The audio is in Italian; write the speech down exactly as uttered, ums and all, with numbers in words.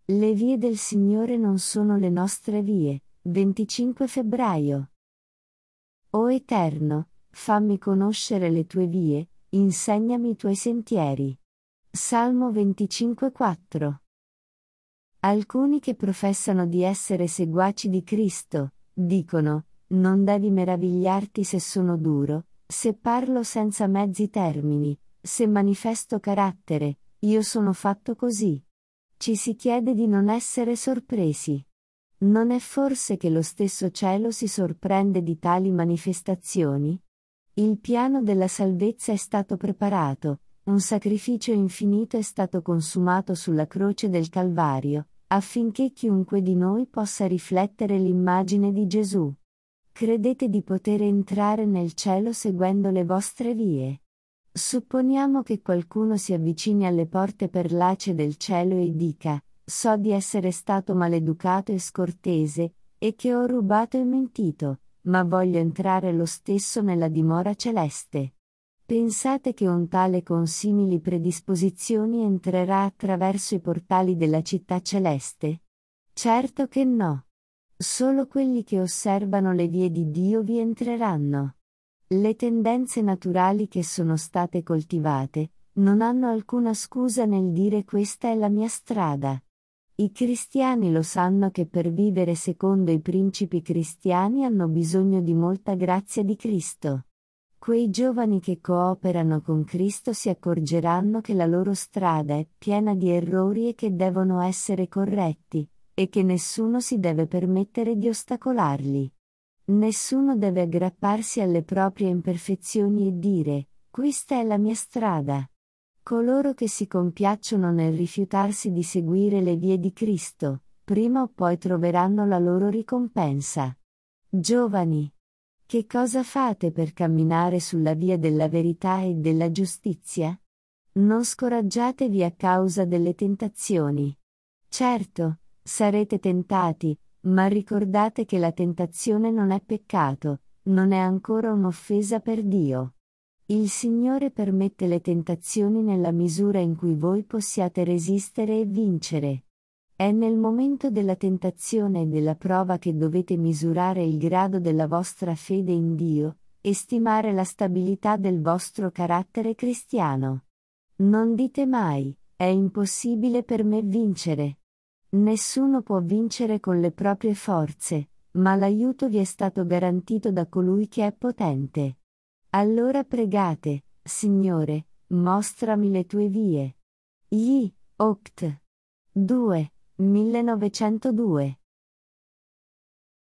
Le vie del Signore non sono le nostre vie. venticinque febbraio. O Eterno, fammi conoscere le tue vie, insegnami i tuoi sentieri. Salmo venticinque quattro. Alcuni che professano di essere seguaci di Cristo, dicono: non devi meravigliarti se sono duro, se parlo senza mezzi termini, se manifesto carattere, io sono fatto così. Ci si chiede di non essere sorpresi. Non è forse che lo stesso cielo si sorprende di tali manifestazioni? Il piano della salvezza è stato preparato, un sacrificio infinito è stato consumato sulla croce del Calvario, affinché chiunque di noi possa riflettere l'immagine di Gesù. Credete di poter entrare nel cielo seguendo le vostre vie? Supponiamo che qualcuno si avvicini alle porte perlacee del cielo e dica: so di essere stato maleducato e scortese, e che ho rubato e mentito, ma voglio entrare lo stesso nella dimora celeste. Pensate che un tale con simili predisposizioni entrerà attraverso i portali della città celeste? Certo che no. Solo quelli che osservano le vie di Dio vi entreranno. Le tendenze naturali che sono state coltivate non hanno alcuna scusa nel dire questa è la mia strada. I cristiani lo sanno che per vivere secondo i principi cristiani hanno bisogno di molta grazia di Cristo. Quei giovani che cooperano con Cristo si accorgeranno che la loro strada è piena di errori e che devono essere corretti, e che nessuno si deve permettere di ostacolarli. Nessuno deve aggrapparsi alle proprie imperfezioni e dire: questa è la mia strada. Coloro che si compiacciono nel rifiutarsi di seguire le vie di Cristo, prima o poi troveranno la loro ricompensa. Giovani, che cosa fate per camminare sulla via della verità e della giustizia? Non scoraggiatevi a causa delle tentazioni. Certo, sarete tentati, ma ricordate che la tentazione non è peccato, non è ancora un'offesa per Dio. Il Signore permette le tentazioni nella misura in cui voi possiate resistere e vincere. È nel momento della tentazione e della prova che dovete misurare il grado della vostra fede in Dio, e stimare la stabilità del vostro carattere cristiano. Non dite mai: è impossibile per me vincere. Nessuno può vincere con le proprie forze, ma l'aiuto vi è stato garantito da colui che è potente. Allora pregate: Signore, mostrami le tue vie. Gli, Oct. due, millenovecentodue